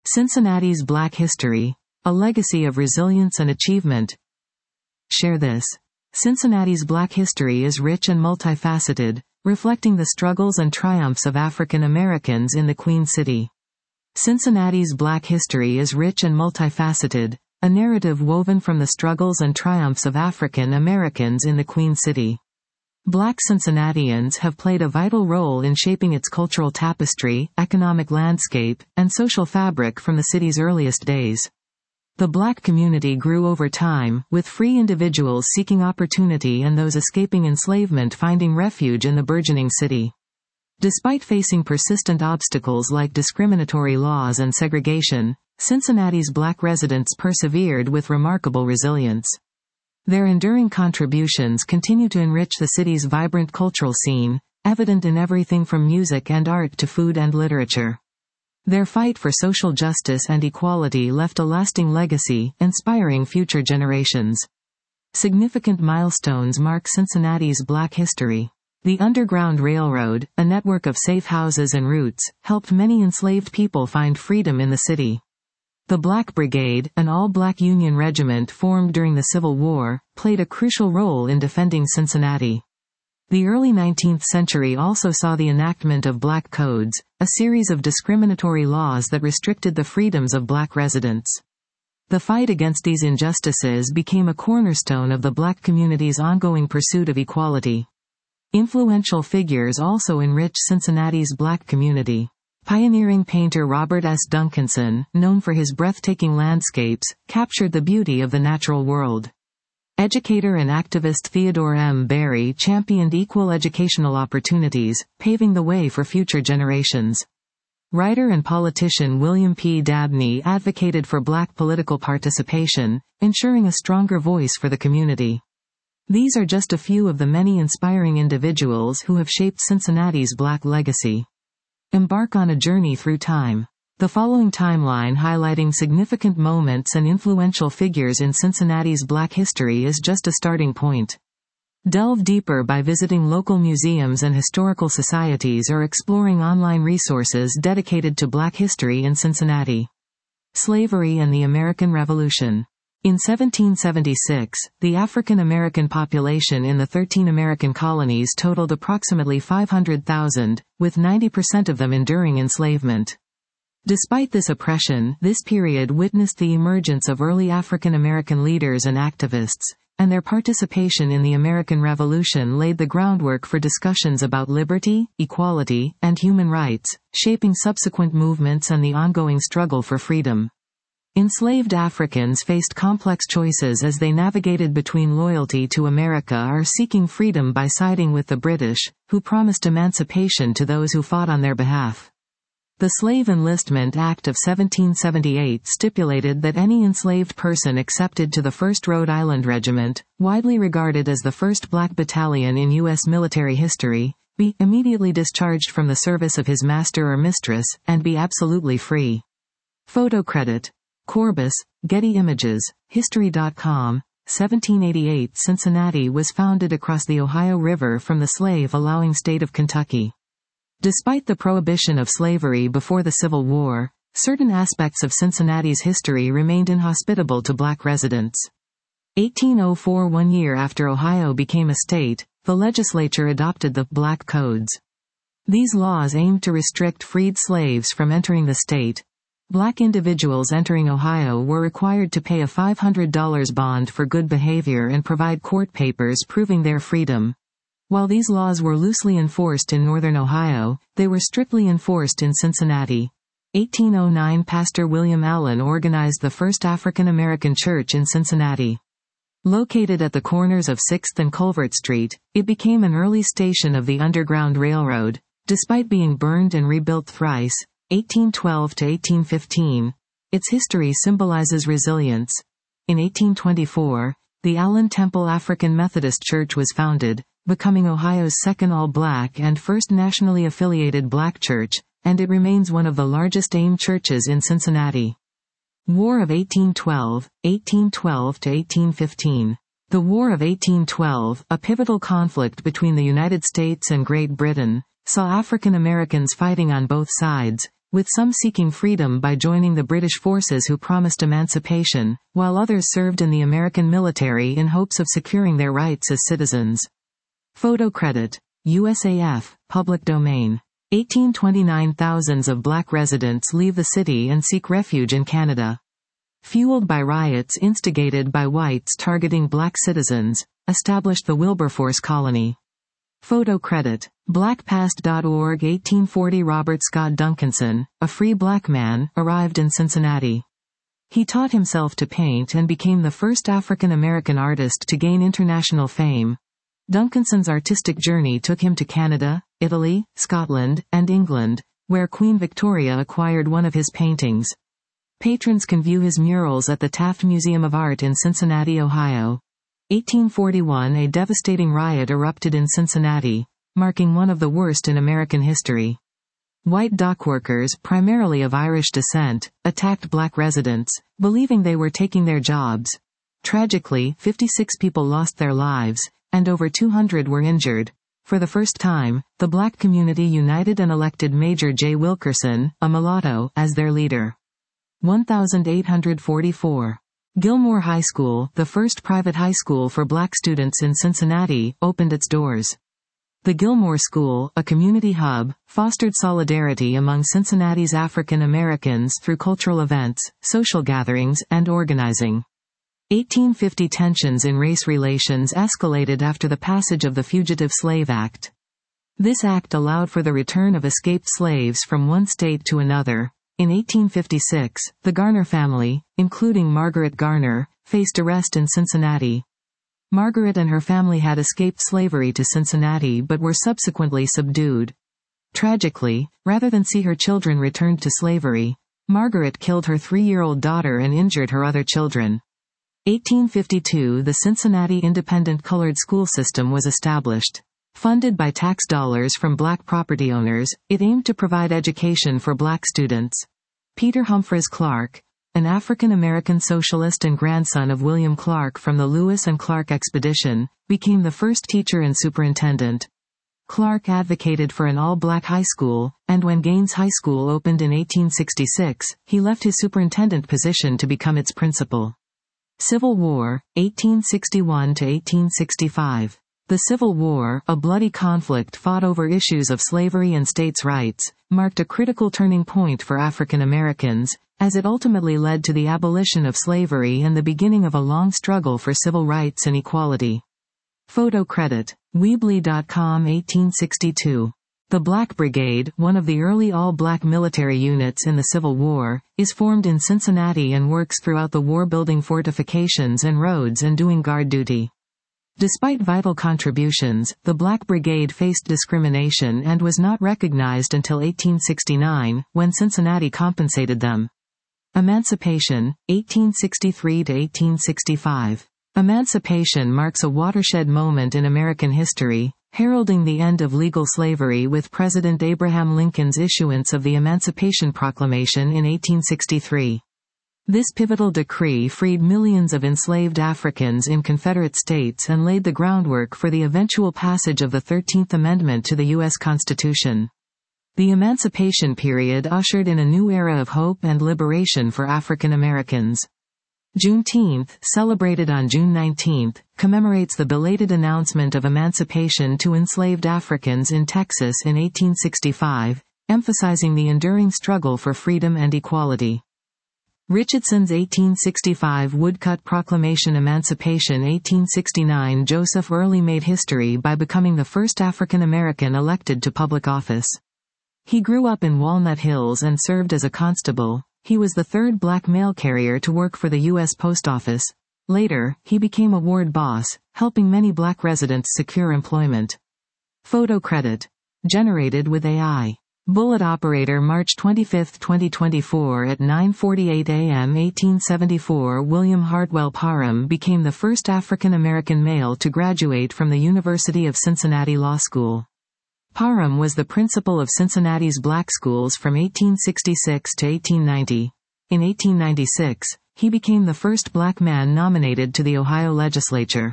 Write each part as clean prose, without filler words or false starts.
Cincinnati's Black History. A legacy of resilience and achievement. Share this. Cincinnati's Black history is rich and multifaceted, reflecting the struggles and triumphs of African Americans in the Queen City. Cincinnati's Black history is rich and multifaceted, a narrative woven from the struggles and triumphs of African Americans in the Queen City. Black Cincinnatians have played a vital role in shaping its cultural tapestry, economic landscape, and social fabric from the city's earliest days. The Black community grew over time, with free individuals seeking opportunity and those escaping enslavement finding refuge in the burgeoning city. Despite facing persistent obstacles like discriminatory laws and segregation, Cincinnati's Black residents persevered with remarkable resilience. Their enduring contributions continue to enrich the city's vibrant cultural scene, evident in everything from music and art to food and literature. Their fight for social justice and equality left a lasting legacy, inspiring future generations. Significant milestones mark Cincinnati's Black history. The Underground Railroad, a network of safe houses and routes, helped many enslaved people find freedom in the city. The Black Brigade, an all-black Union regiment formed during the Civil War, played a crucial role in defending Cincinnati. The early 19th century also saw the enactment of Black Codes, a series of discriminatory laws that restricted the freedoms of Black residents. The fight against these injustices became a cornerstone of the Black community's ongoing pursuit of equality. Influential figures also enriched Cincinnati's Black community. Pioneering painter Robert S. Duncanson, known for his breathtaking landscapes, captured the beauty of the natural world. Educator and activist Theodore M. Berry championed equal educational opportunities, paving the way for future generations. Writer and politician William P. Dabney advocated for Black political participation, ensuring a stronger voice for the community. These are just a few of the many inspiring individuals who have shaped Cincinnati's Black legacy. Embark on a journey through time. The following timeline highlighting significant moments and influential figures in Cincinnati's Black history is just a starting point. Delve deeper by visiting local museums and historical societies or exploring online resources dedicated to Black history in Cincinnati. Slavery and the American Revolution. In 1776, the African American population in the 13 American colonies totaled approximately 500,000, with 90% of them enduring enslavement. Despite this oppression, this period witnessed the emergence of early African American leaders and activists, and their participation in the American Revolution laid the groundwork for discussions about liberty, equality, and human rights, shaping subsequent movements and the ongoing struggle for freedom. Enslaved Africans faced complex choices as they navigated between loyalty to America or seeking freedom by siding with the British, who promised emancipation to those who fought on their behalf. The Slave Enlistment Act of 1778 stipulated that any enslaved person accepted to the 1st Rhode Island Regiment, widely regarded as the first Black battalion in U.S. military history, be immediately discharged from the service of his master or mistress, and be absolutely free. Photo credit. Corbus, Getty Images, History.com, 1788 Cincinnati was founded across the Ohio River from the slave-allowing state of Kentucky. Despite the prohibition of slavery before the Civil War, certain aspects of Cincinnati's history remained inhospitable to Black residents. 1804, 1 year after Ohio became a state, the legislature adopted the Black Codes. These laws aimed to restrict freed slaves from entering the state. Black individuals entering Ohio were required to pay a $500 bond for good behavior and provide court papers proving their freedom. While these laws were loosely enforced in northern Ohio, they were strictly enforced in Cincinnati. 1809 Pastor William Allen organized the first African American church in Cincinnati. Located at the corners of 6th and Culvert Street, it became an early station of the Underground Railroad, despite being burned and rebuilt thrice. 1812 to 1815, its history symbolizes resilience. In 1824, the Allen Temple African Methodist Church was founded, becoming Ohio's second all-Black and first nationally affiliated Black church, and it remains one of the largest AIM churches in Cincinnati. War of 1812, 1812 to 1815. The War of 1812, a pivotal conflict between the United States and Great Britain, saw African Americans fighting on both sides, with some seeking freedom by joining the British forces who promised emancipation, while others served in the American military in hopes of securing their rights as citizens. Photo credit. USAF, public domain. 1829. Thousands of black residents leave the city and seek refuge in Canada. Fueled by riots instigated by whites targeting black citizens, established the Wilberforce colony. Photo credit. BlackPast.org. 1840. Robert Scott Duncanson, a free black man, arrived in Cincinnati. He taught himself to paint and became the first African American artist to gain international fame. Duncanson's artistic journey took him to Canada, Italy, Scotland, and England, where Queen Victoria acquired one of his paintings. Patrons can view his murals at the Taft Museum of Art in Cincinnati, Ohio. 1841. A devastating riot erupted in Cincinnati, marking one of the worst in American history. White dockworkers, primarily of Irish descent, attacked black residents, believing they were taking their jobs. Tragically, 56 people lost their lives, and over 200 were injured. For the first time, the black community united and elected Major J. Wilkerson, a mulatto, as their leader. 1844. Gilmore High School, the first private high school for black students in Cincinnati, opened its doors. The Gilmore School, a community hub, fostered solidarity among Cincinnati's African Americans through cultural events, social gatherings, and organizing. 1850. Tensions in race relations escalated after the passage of the Fugitive Slave Act. This act allowed for the return of escaped slaves from one state to another. In 1856, the Garner family, including Margaret Garner, faced arrest in Cincinnati. Margaret and her family had escaped slavery to Cincinnati but were subsequently subdued. Tragically, rather than see her children returned to slavery, Margaret killed her 3-year-old daughter and injured her other children. 1852. The Cincinnati Independent Colored School System was established. Funded by tax dollars from black property owners, it aimed to provide education for black students. Peter Humphreys Clark, an African-American socialist and grandson of William Clark from the Lewis and Clark expedition, became the first teacher and superintendent. Clark advocated for an all-black high school, and when Gaines High School opened in 1866, he left his superintendent position to become its principal. Civil War, 1861 to 1865. The Civil War, a bloody conflict fought over issues of slavery and states' rights, marked a critical turning point for African Americans, as it ultimately led to the abolition of slavery and the beginning of a long struggle for civil rights and equality. Photo credit. Weebly.com. 1862. The Black Brigade, one of the early all-black military units in the Civil War, is formed in Cincinnati and works throughout the war building fortifications and roads and doing guard duty. Despite vital contributions, the Black Brigade faced discrimination and was not recognized until 1869, when Cincinnati compensated them. Emancipation, 1863 to 1865. Emancipation marks a watershed moment in American history, heralding the end of legal slavery with President Abraham Lincoln's issuance of the Emancipation Proclamation in 1863. This pivotal decree freed millions of enslaved Africans in Confederate states and laid the groundwork for the eventual passage of the 13th Amendment to the U.S. Constitution. The Emancipation period ushered in a new era of hope and liberation for African Americans. Juneteenth, celebrated on June 19, commemorates the belated announcement of emancipation to enslaved Africans in Texas in 1865, emphasizing the enduring struggle for freedom and equality. Richardson's 1865 Woodcut Proclamation. Emancipation. 1869. Joseph Early made history by becoming the first African American elected to public office. He grew up in Walnut Hills and served as a constable. He was the third black mail carrier to work for the U.S. Post Office. Later, he became a ward boss, helping many black residents secure employment. Photo credit. Generated with AI. Bullet operator. March 25, 2024 at 9:48 a.m. 1874. William Hartwell Parham became the first African American male to graduate from the University of Cincinnati Law School. Parham was the principal of Cincinnati's black schools from 1866 to 1890. In 1896, he became the first black man nominated to the Ohio legislature.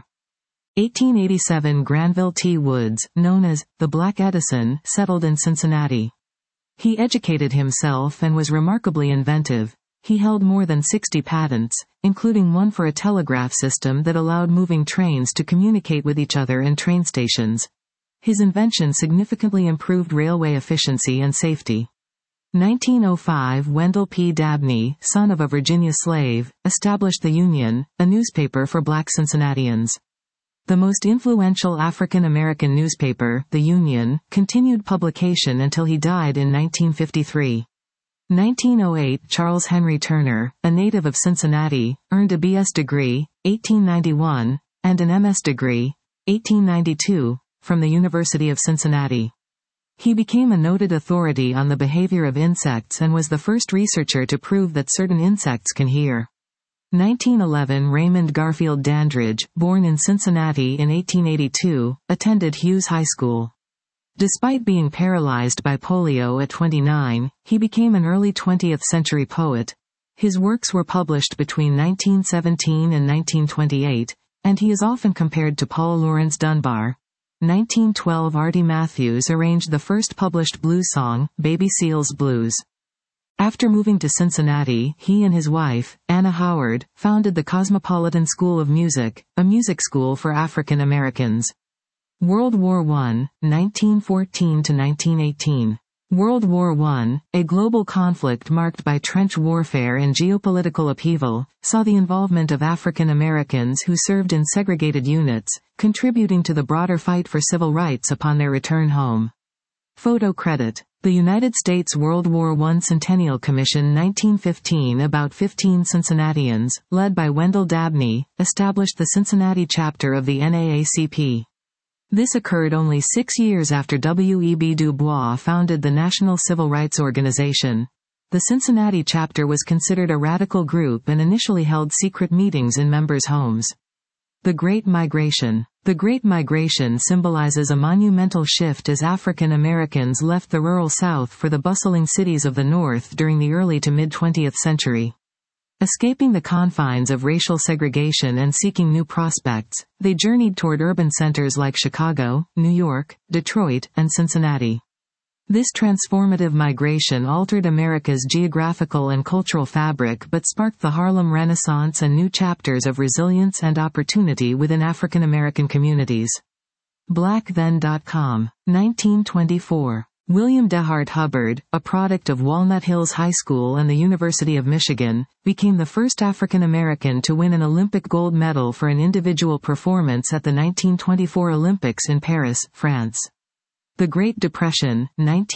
1887. Granville T. Woods, known as the Black Edison, settled in Cincinnati. He educated himself and was remarkably inventive. He held more than 60 patents, including one for a telegraph system that allowed moving trains to communicate with each other in train stations. His invention significantly improved railway efficiency and safety. 1905 Wendell P. Dabney, son of a Virginia slave, established The Union, a newspaper for black Cincinnatians. The most influential African American newspaper, The Union, continued publication until he died in 1953. 1908 Charles Henry Turner, a native of Cincinnati, earned a B.S. degree, 1891, and an M.S. degree, 1892, from the University of Cincinnati. He became a noted authority on the behavior of insects and was the first researcher to prove that certain insects can hear. 1911 Raymond Garfield Dandridge, born in Cincinnati in 1882, attended Hughes High School. Despite being paralyzed by polio at 29, he became an early 20th century poet. His works were published between 1917 and 1928, and he is often compared to Paul Laurence Dunbar. 1912 Artie Matthews arranged the first published blues song, Baby Seal's Blues. After moving to Cincinnati, he and his wife, Anna Howard, founded the Cosmopolitan School of Music, a music school for African Americans. World War I, 1914–1918. World War I, a global conflict marked by trench warfare and geopolitical upheaval, saw the involvement of African Americans who served in segregated units, contributing to the broader fight for civil rights upon their return home. Photo credit. The United States World War I Centennial Commission 1915. About 15 Cincinnatians, led by Wendell Dabney, established the Cincinnati chapter of the NAACP. This occurred only 6 years after W.E.B. Du Bois founded the National Civil Rights Organization. The Cincinnati chapter was considered a radical group and initially held secret meetings in members' homes. The Great Migration. The Great Migration symbolizes a monumental shift as African Americans left the rural South for the bustling cities of the North during the early to mid-20th century. Escaping the confines of racial segregation and seeking new prospects, they journeyed toward urban centers like Chicago, New York, Detroit, and Cincinnati. This transformative migration altered America's geographical and cultural fabric but sparked the Harlem Renaissance and new chapters of resilience and opportunity within African American communities. BlackThen.com. 1924. William DeHart Hubbard, a product of Walnut Hills High School and the University of Michigan, became the first African American to win an Olympic gold medal for an individual performance at the 1924 Olympics in Paris, France. The Great Depression,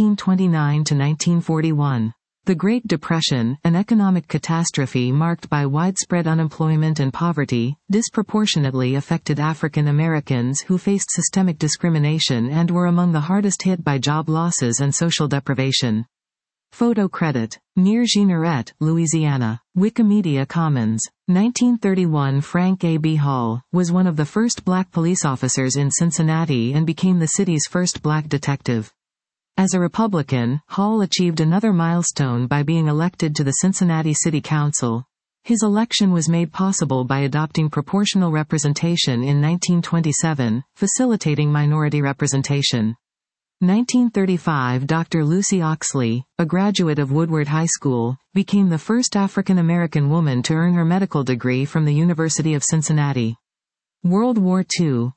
1929–1941. The Great Depression, an economic catastrophe marked by widespread unemployment and poverty, disproportionately affected African Americans who faced systemic discrimination and were among the hardest hit by job losses and social deprivation. Photo credit. Near Jeanerette, Louisiana. Wikimedia Commons. 1931 Frank A. B. Hall, was one of the first black police officers in Cincinnati and became the city's first black detective. As a Republican, Hall achieved another milestone by being elected to the Cincinnati City Council. His election was made possible by adopting proportional representation in 1927, facilitating minority representation. 1935 Dr. Lucy Oxley, a graduate of Woodward High School, became the first African American woman to earn her medical degree from the University of Cincinnati. World War II,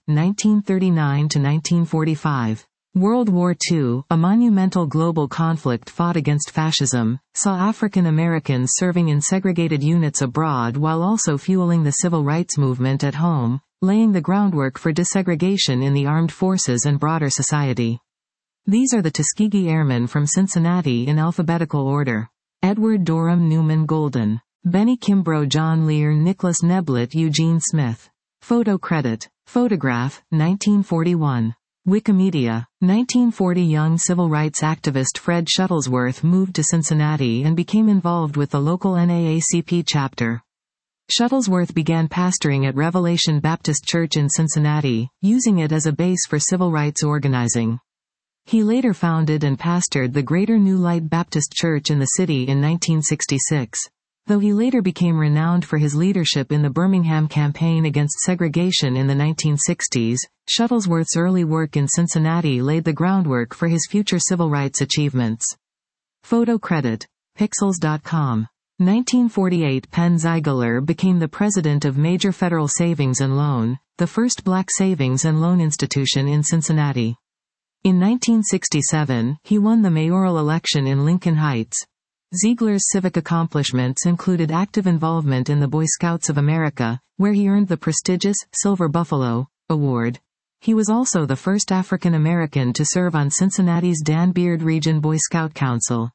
1939–1945. World War II, a monumental global conflict fought against fascism, saw African Americans serving in segregated units abroad while also fueling the civil rights movement at home, laying the groundwork for desegregation in the armed forces and broader society. These are the Tuskegee Airmen from Cincinnati in alphabetical order. Edward Durham Newman Golden. Benny Kimbrough John Lear Nicholas Neblett Eugene Smith. Photo credit. Photograph, 1941. Wikimedia. 1940 Young civil rights activist Fred Shuttlesworth moved to Cincinnati and became involved with the local NAACP chapter. Shuttlesworth began pastoring at Revelation Baptist Church in Cincinnati, using it as a base for civil rights organizing. He later founded and pastored the Greater New Light Baptist Church in the city in 1966. Though he later became renowned for his leadership in the Birmingham campaign against segregation in the 1960s, Shuttlesworth's early work in Cincinnati laid the groundwork for his future civil rights achievements. Photo credit. Pixels.com. 1948 Penn Ziegler became the president of Major Federal Savings and Loan, the first black savings and loan institution in Cincinnati. In 1967, he won the mayoral election in Lincoln Heights. Ziegler's civic accomplishments included active involvement in the Boy Scouts of America, where he earned the prestigious Silver Buffalo Award. He was also the first African American to serve on Cincinnati's Dan Beard Region Boy Scout Council.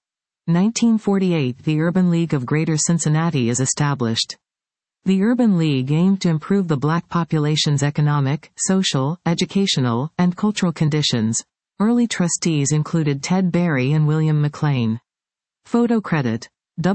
1948 The Urban League of Greater Cincinnati is established. The Urban League aimed to improve the black population's economic, social, educational, and cultural conditions. Early trustees included Ted Berry and William McLean. Photo credit.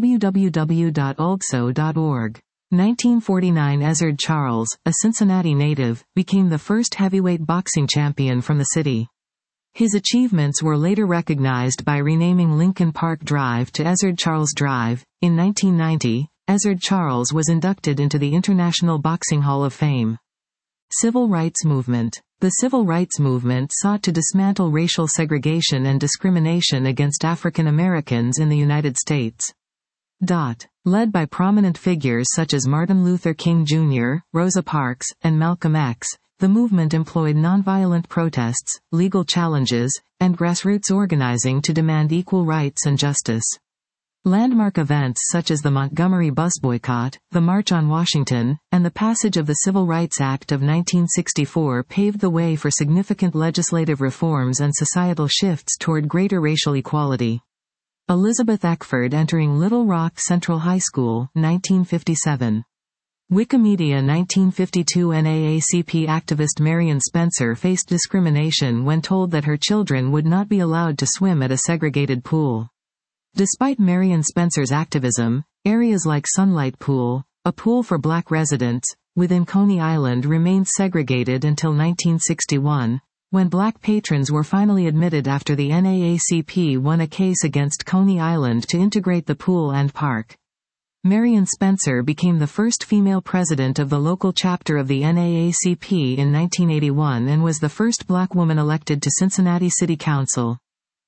www.ulgso.org. 1949 Ezzard Charles, a Cincinnati native, became the first heavyweight boxing champion from the city. His achievements were later recognized by renaming Lincoln Park Drive to Ezzard Charles Drive. In 1990, Ezzard Charles was inducted into the International Boxing Hall of Fame. Civil Rights Movement. The Civil Rights Movement sought to dismantle racial segregation and discrimination against African Americans in the United States. Led by prominent figures such as Martin Luther King Jr., Rosa Parks, and Malcolm X, the movement employed nonviolent protests, legal challenges, and grassroots organizing to demand equal rights and justice. Landmark events such as the Montgomery bus boycott, the March on Washington, and the passage of the Civil Rights Act of 1964 paved the way for significant legislative reforms and societal shifts toward greater racial equality. Elizabeth Eckford entering Little Rock Central High School, 1957. Wikimedia 1952 NAACP activist Marion Spencer faced discrimination when told that her children would not be allowed to swim at a segregated pool. Despite Marion Spencer's activism, areas like Sunlight Pool, a pool for black residents, within Coney Island remained segregated until 1961, when black patrons were finally admitted after the NAACP won a case against Coney Island to integrate the pool and park. Marion Spencer became the first female president of the local chapter of the NAACP in 1981 and was the first black woman elected to Cincinnati City Council.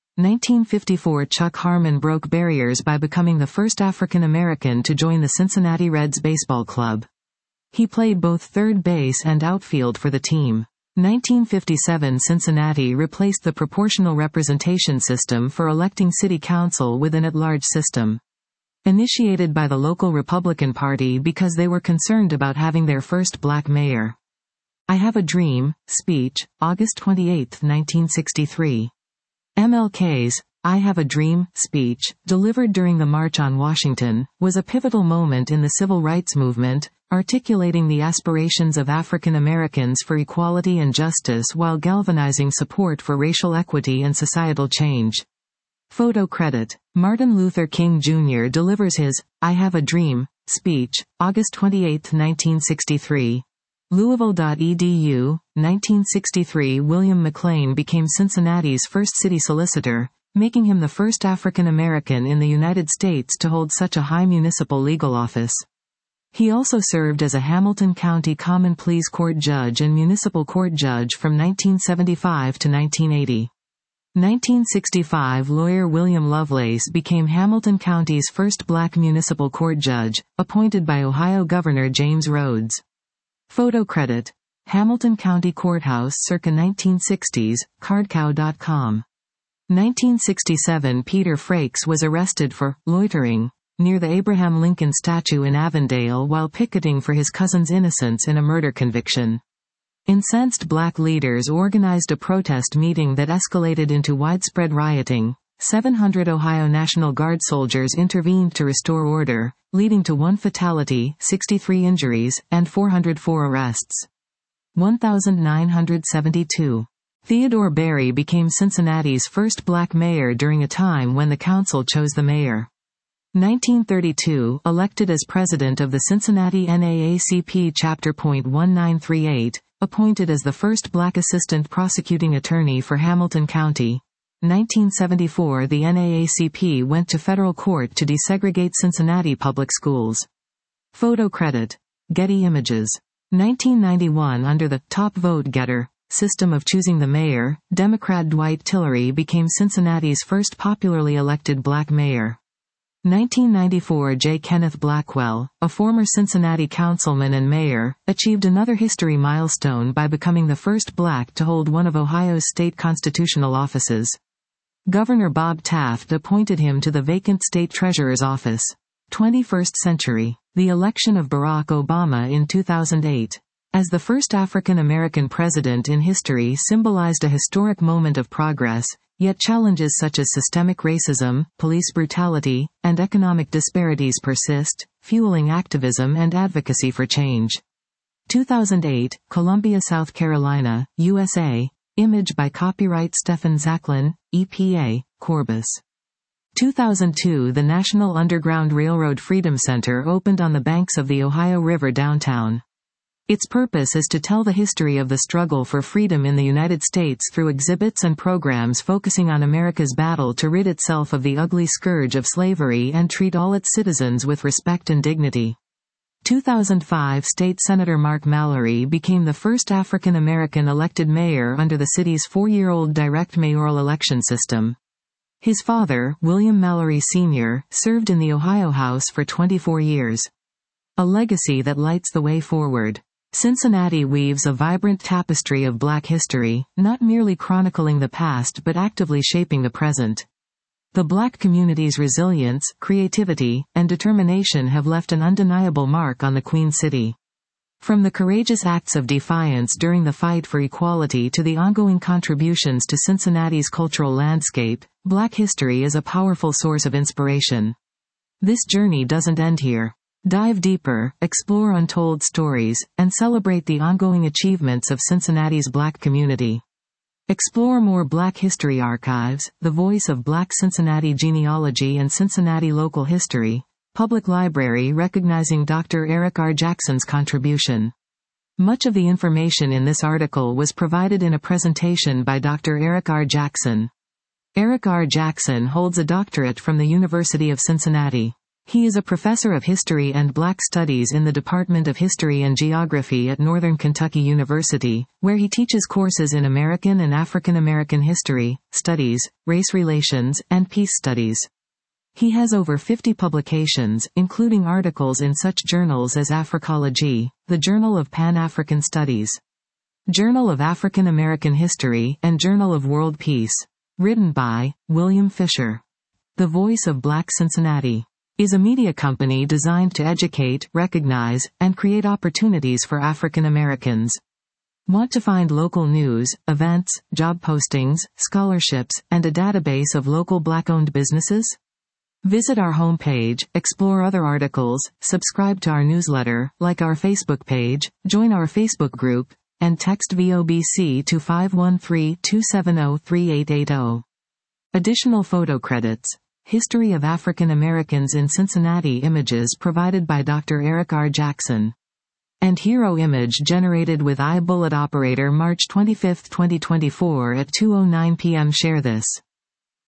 1954 Chuck Harmon broke barriers by becoming the first African American to join the Cincinnati Reds baseball club. He played both third base and outfield for the team. 1957 Cincinnati replaced the proportional representation system for electing city council with an at-large system. Initiated by the local Republican Party because they were concerned about having their first black mayor. I Have a Dream, speech, August 28, 1963. MLK's I Have a Dream speech, delivered during the March on Washington, was a pivotal moment in the civil rights movement, articulating the aspirations of African Americans for equality and justice while galvanizing support for racial equity and societal change. Photo credit. Martin Luther King Jr. delivers his I Have a Dream speech, August 28, 1963. Louisville.edu, 1963 William McLean became Cincinnati's first city solicitor, making him the first African American in the United States to hold such a high municipal legal office. He also served as a Hamilton County Common Pleas Court judge and municipal court judge from 1975 to 1980. 1965 lawyer William Lovelace became Hamilton County's first black municipal court judge, appointed by Ohio Governor James Rhodes. Photo credit. Hamilton County Courthouse circa 1960s, cardcow.com. 1967 Peter Frakes was arrested for loitering near the Abraham Lincoln statue in Avondale while picketing for his cousin's innocence in a murder conviction. Incensed black leaders organized a protest meeting that escalated into widespread rioting. 700 Ohio National Guard soldiers intervened to restore order, leading to 1 fatality, 63 injuries, and 404 arrests. 1972. Theodore Berry became Cincinnati's first black mayor during a time when the council chose the mayor. 1932, elected as president of the Cincinnati NAACP Chapter. 1938, appointed as the first black assistant prosecuting attorney for Hamilton County. 1974 the NAACP went to federal court to desegregate Cincinnati public schools. Photo credit. Getty Images. 1991 under the Top Vote Getter system of choosing the mayor, Democrat Dwight Tillery became Cincinnati's first popularly elected black mayor. 1994 J. Kenneth Blackwell, a former Cincinnati councilman and mayor, achieved another history milestone by becoming the first black to hold one of Ohio's state constitutional offices. Governor Bob Taft appointed him to the vacant state treasurer's office. 21st century. The election of Barack Obama in 2008. As the first African American president in history symbolized a historic moment of progress, yet challenges such as systemic racism, police brutality, and economic disparities persist, fueling activism and advocacy for change. 2008, Columbia, South Carolina, USA. Image by copyright Stephen Zachlin, EPA, Corbis. 2002 The National Underground Railroad Freedom Center opened on the banks of the Ohio River downtown. Its purpose is to tell the history of the struggle for freedom in the United States through exhibits and programs focusing on America's battle to rid itself of the ugly scourge of slavery and treat all its citizens with respect and dignity. 2005 State Senator Mark Mallory became the first African American elected mayor under the city's four-year-old direct mayoral election system. His father, William Mallory Sr., served in the Ohio House for 24 years. A legacy that lights the way forward. Cincinnati weaves a vibrant tapestry of black history, not merely chronicling the past but actively shaping the present. The black community's resilience, creativity, and determination have left an undeniable mark on the Queen City. From the courageous acts of defiance during the fight for equality to the ongoing contributions to Cincinnati's cultural landscape, black history is a powerful source of inspiration. This journey doesn't end here. Dive deeper, explore untold stories, and celebrate the ongoing achievements of Cincinnati's black community. Explore more Black History Archives, the voice of Black Cincinnati genealogy and Cincinnati local history, Public Library recognizing Dr. Eric R. Jackson's contribution. Much of the information in this article was provided in a presentation by Dr. Eric R. Jackson. Eric R. Jackson holds a doctorate from the University of Cincinnati. He is a professor of history and Black Studies in the Department of History and Geography at Northern Kentucky University, where he teaches courses in American and African American history, studies, race relations, and peace studies. He has over 50 publications, including articles in such journals as Africology, the Journal of Pan-African Studies, Journal of African American History, and Journal of World Peace. Written by William Fisher. The Voice of Black Cincinnati is a media company designed to educate, recognize, and create opportunities for African Americans. Want to find local news, events, job postings, scholarships, and a database of local Black-owned businesses? Visit our homepage, explore other articles, subscribe to our newsletter, like our Facebook page, join our Facebook group, and text VOBC to 513-270-3880. Additional photo credits. History of African Americans in Cincinnati images provided by Dr. Eric R. Jackson. And hero image generated with iBullet Operator March 25, 2024 at 2:09 p.m. Share this.